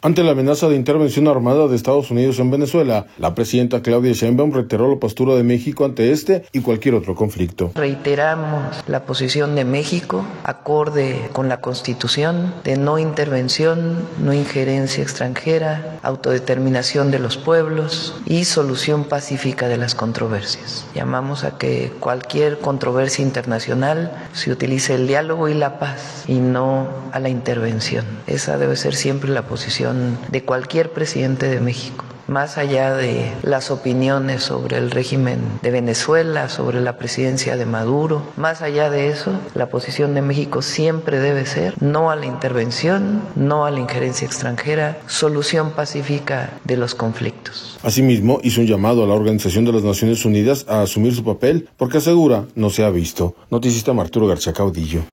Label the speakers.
Speaker 1: Ante la amenaza de intervención armada de Estados Unidos en Venezuela, la presidenta Claudia Sheinbaum reiteró la postura de México ante este y cualquier otro conflicto.
Speaker 2: Reiteramos la posición de México, acorde con la Constitución, de no intervención, no injerencia extranjera, autodeterminación de los pueblos y solución pacífica de las controversias. Llamamos a que cualquier controversia internacional se utilice el diálogo y la paz y no a la intervención. Esa debe ser siempre la posición de cualquier presidente de México. Más allá de las opiniones sobre el régimen de Venezuela, sobre la presidencia de Maduro, más allá de eso, la posición de México siempre debe ser no a la intervención, no a la injerencia extranjera, solución pacífica de los conflictos.
Speaker 1: Asimismo, hizo un llamado a la Organización de las Naciones Unidas a asumir su papel porque asegura no se ha visto. Noticista Arturo García Caudillo.